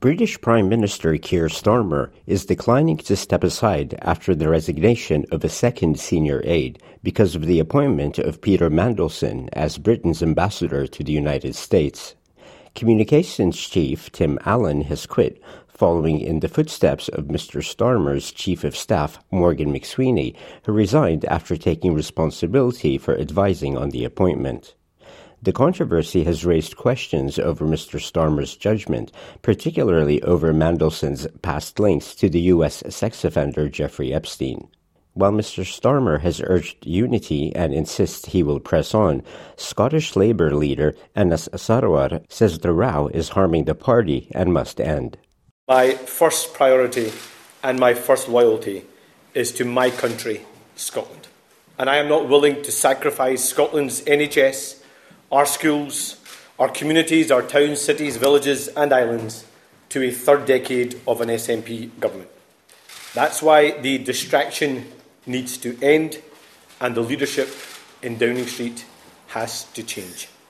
British Prime Minister Keir Starmer is declining to step aside after the resignation of a second senior aide because of the appointment of Peter Mandelson as Britain's ambassador to the United States. Communications Chief Tim Allen has quit, following in the footsteps of Mr. Starmer's Chief of Staff Morgan McSweeney, who resigned after taking responsibility for advising on the appointment. The controversy has raised questions over Mr. Starmer's judgment, particularly over Mandelson's past links to the U.S. sex offender Jeffrey Epstein. While Mr. Starmer has urged unity and insists he will press on, Scottish Labour leader Anas Sarwar says the row is harming the party and must end. My first priority and my first loyalty is to my country, Scotland. And I am not willing to sacrifice Scotland's NHS, our schools, our communities, our towns, cities, villages and islands to a third decade of an SNP government. That's why the distraction needs to end and the leadership in Downing Street has to change.